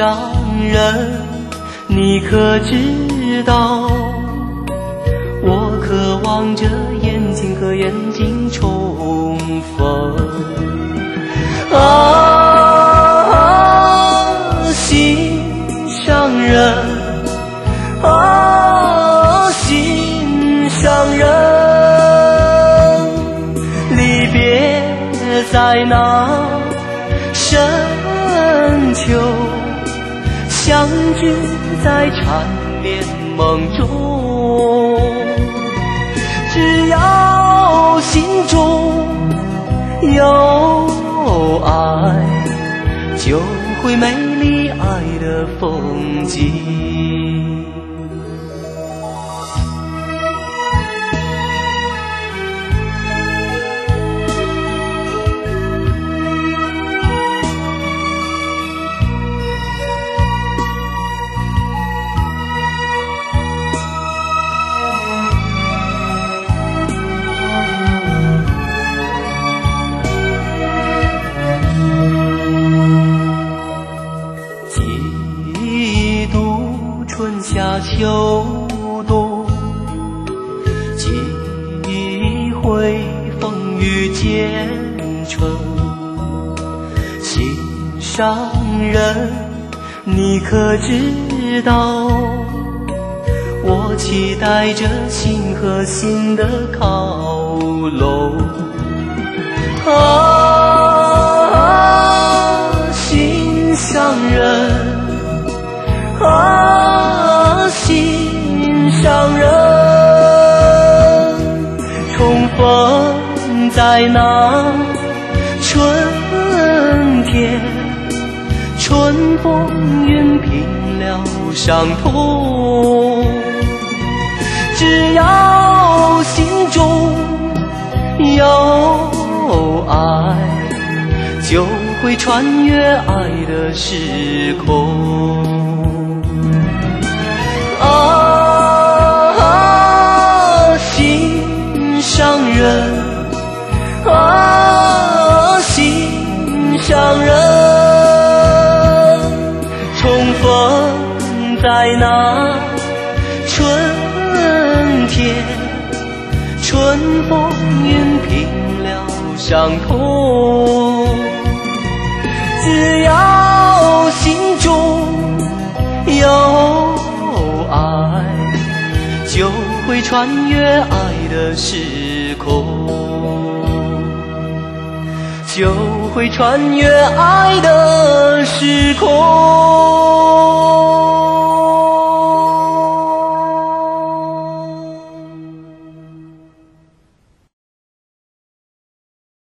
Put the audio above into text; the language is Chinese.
上人，你可知道？我渴望着眼睛和眼睛重逢。心上人，心上人，离别在那深秋，相聚在缠绵梦中。只要心中有爱，就会美丽爱的风景。春夏秋冬，几回风雨兼程。心上人，你可知道？我期待着心和心的靠拢。心上人，心上人，重逢在那春天，春风云平了伤痛。只要心中有爱，就会穿越爱的时空。心上人，心上人，重逢在那春天，春风云平了伤痛。只要心中有爱，就会穿越爱的时空，就会穿越爱的时空。